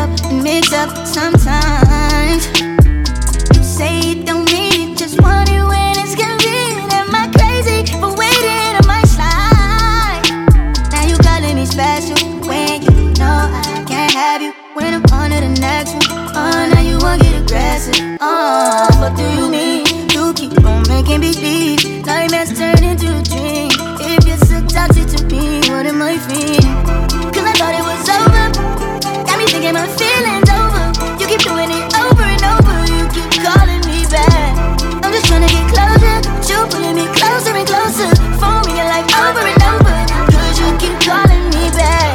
up and mix up sometimes. You say it don't mean it, just want it when it's convenient. Am I crazy for waiting on my slide? Now you calling me special when you know I can't have you. When I'm on to the next one, oh, now you won't get aggressive. Oh, what do you mean? You keep on making me believe nightmares turn into a dream. If you're so toxic to me, what am I feeling? Cause I thought it was over. Got me thinking my feelings over. You keep doing it over and over. You keep calling me back. I'm just trying to get closer, but you pulling me closer and closer. Phoning your life over and over. Cause you keep calling me back.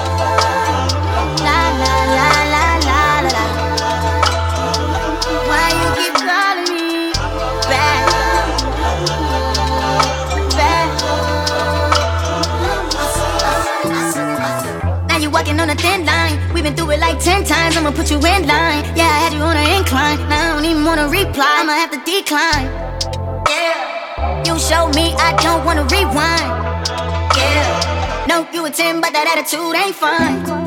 La la la la la la la. Why you keep calling me back? Now you walking on a thin line. We've been through it like 10 times. I'ma put you in line. Yeah, I had you on an incline. Now I don't even wanna reply. I'ma have to decline. Yeah, you showed me I don't wanna rewind. Yeah, no, you a 10, but that attitude ain't fine.